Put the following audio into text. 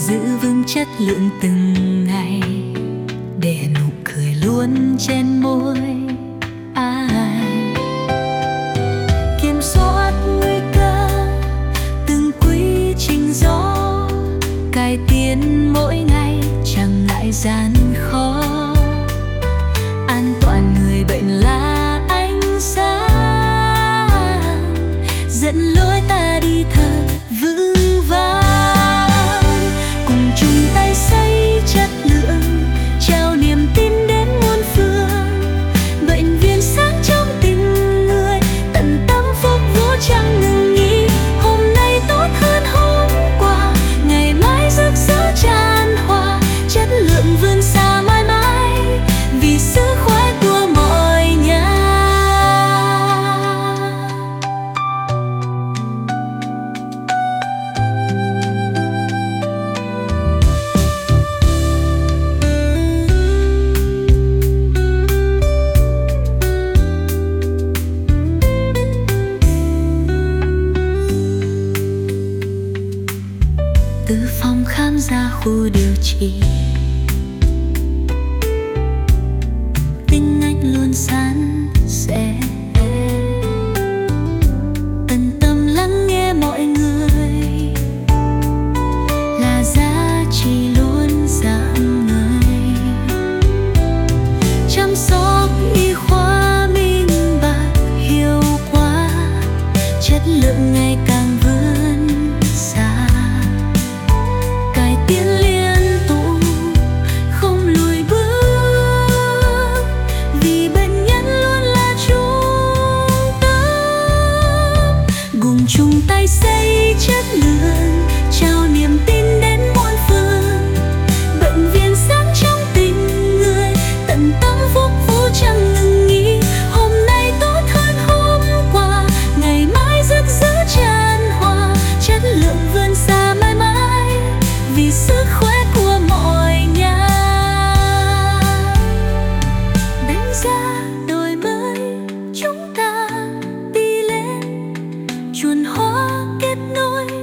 giữ vững chất lượng từng ngày, để nụ cười luôn trên môi ai. Kiểm soát nguy cơ từng quy trình gió, cải tiến mỗi ngày chẳng ngại gian khó. An toàn người bệnh là ánh sáng, dẫn lối ta đi thật vững vàng. Cùng chung tay xây chất lượng, trao niềm tin đến muôn phương. Bệnh viện sáng trong tình người, tận tâm phục vụ chẳng ngừng nghỉ. Hôm nay tốt hơn hôm qua, ngày mai rực rỡ tràn hòa. Chất lượng vươn xa mãi mãi, vì sức khỏe của mọi nhà. Từ phòng khám ra khu điều trị, tiếng anh luôn san sẻ. Tận tâm lắng nghe mọi người là giá trị luôn dạng người. Chăm sóc y khoa minh bạch hiệu quả, chất lượng ngày càng vươn xa. Cải tiến liên tục không lùi bước, vì bệnh nhân luôn là trung tâm. Cùng chung tay xây chất lượng, trao niềm tin đến muôn phương. Bệnh viện sáng trong tình người, tận tâm phục vụ chẳng ngừng nghỉ. Hôm nay tốt hơn hôm qua, ngày mai rực rỡ tràn hòa. Chất lượng vươn xa mãi mãi, vì sức khỏe của mọi nhà. Đánh giá đổi mới, chúng ta đi lên. Chuẩn hóa kết nối